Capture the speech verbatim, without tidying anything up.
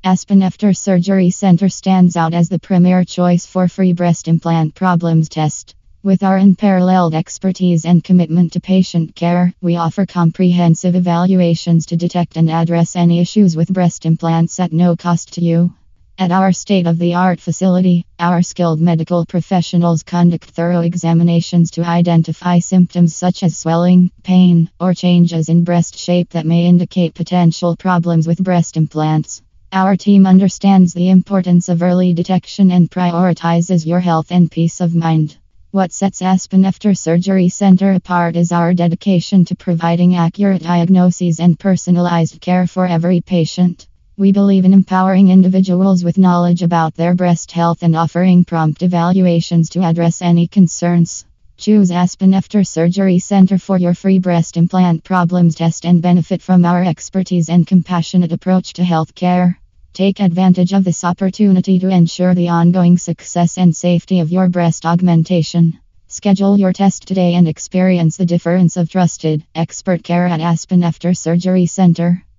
Aspen After Surgery Center stands out as the premier choice for free breast implant problems test. With our unparalleled expertise and commitment to patient care, we offer comprehensive evaluations to detect and address any issues with breast implants at no cost to you. At our state of the art facility, our skilled medical professionals conduct thorough examinations to identify symptoms such as swelling, pain, or changes in breast shape that may indicate potential problems with breast implants. Our team understands the importance of early detection and prioritizes your health and peace of mind. What sets Aspen After Surgery Center apart is our dedication to providing accurate diagnoses and personalized care for every patient. We believe in empowering individuals with knowledge about their breast health and offering prompt evaluations to address any concerns. Choose Aspen After Surgery Center for your free breast implant problems test and benefit from our expertise and compassionate approach to healthcare. Take advantage of this opportunity to ensure the ongoing success and safety of your breast augmentation. Schedule your test today and experience the difference of trusted, expert care at Aspen After Surgery Center.